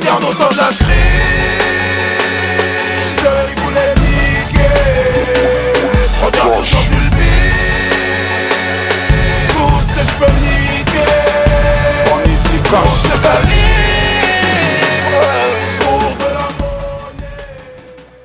en autant de la crise. Ils voulaient niquer. Regarde aujourd'hui le beat. Tout ce que je peux niquer. On ici Tout c'est valide.